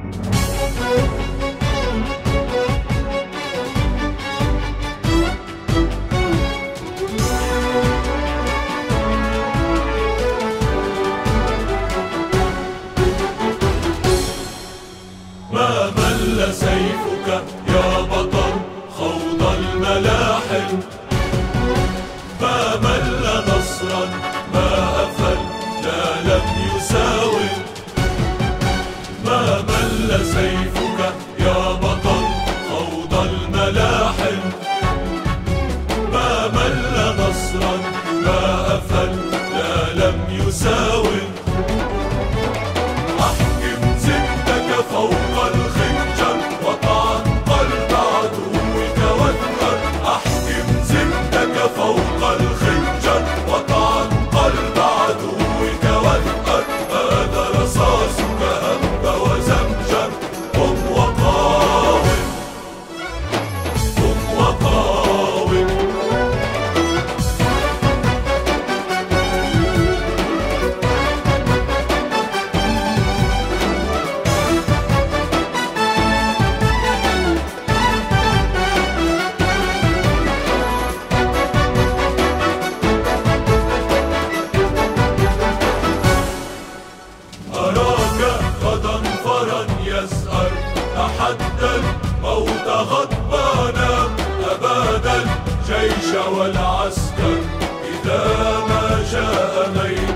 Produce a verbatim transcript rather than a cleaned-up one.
ما مل سيفك يا بطل خوض الملاحم، ما مل نصرا ما أفل لا لم يساوم. ما مل سيفك يا بطل خوض الملاحم، ما مل نصرا ما أفل لا لم يساوم. أحكم زندك فوق الخنجر وطعن قلب عدوك واذكر. أحكم زندك فوق الخنجر وطعن قلب عدوك واذكر. هذا رصاصك هب وزمجر. قم وقاوم، قم وقاوم. أراك غدا فرا يزأر تحدى الموت غضبانا. أباد الجيش والعسكر إذا ما جاء ميت